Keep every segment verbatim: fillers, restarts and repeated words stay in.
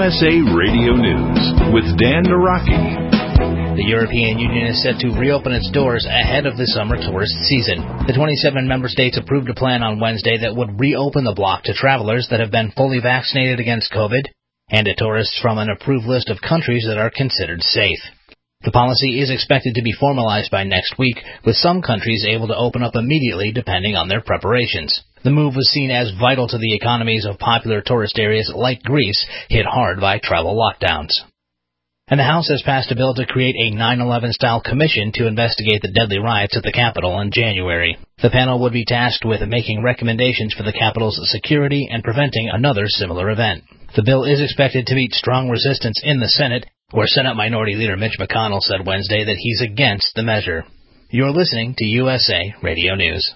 S A Radio News with Dan Naraki. The European Union is set to reopen its doors ahead of the summer tourist season. The twenty-seven member states approved a plan on Wednesday that would reopen the bloc to travelers that have been fully vaccinated against COVID and to tourists from an approved list of countries that are considered safe. The policy is expected to be formalized by next week, with some countries able to open up immediately depending on their preparations. The move was seen as vital to the economies of popular tourist areas like Greece, hit hard by travel lockdowns. And the House has passed a bill to create a nine eleven-style commission to investigate the deadly riots at the Capitol in January. The panel would be tasked with making recommendations for the Capitol's security and preventing another similar event. The bill is expected to meet strong resistance in the Senate, where Senate Minority Leader Mitch McConnell said Wednesday that he's against the measure. You're listening to U S A Radio News.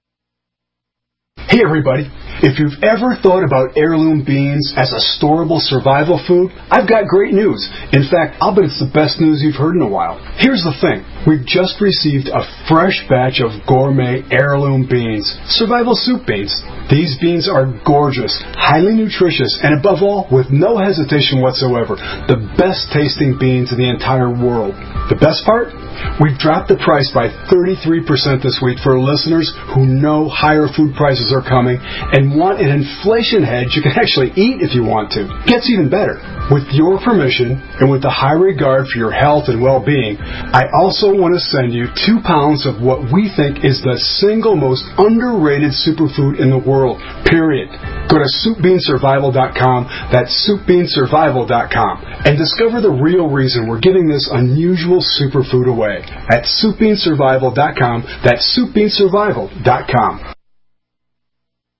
Hey everybody, if you've ever thought about heirloom beans as a storable survival food, I've got great news. In fact, I'll bet it's the best news you've heard in a while. Here's the thing. We've just received a fresh batch of gourmet heirloom beans, survival soup beans. These beans are gorgeous, highly nutritious, and above all, with no hesitation whatsoever, the best tasting beans in the entire world. The best part? We've dropped the price by thirty-three percent this week for listeners who know higher food prices are coming and want an inflation hedge you can actually eat if you want to. Gets even better. With your permission and with the high regard for your health and well-being, I also want to send you two pounds of what we think is the single most underrated superfood in the world, period. Go to soup bean survival dot com, that's soup bean survival dot com, and discover the real reason we're giving this unusual superfood away at soup bean survival dot com, that's soup bean survival dot com.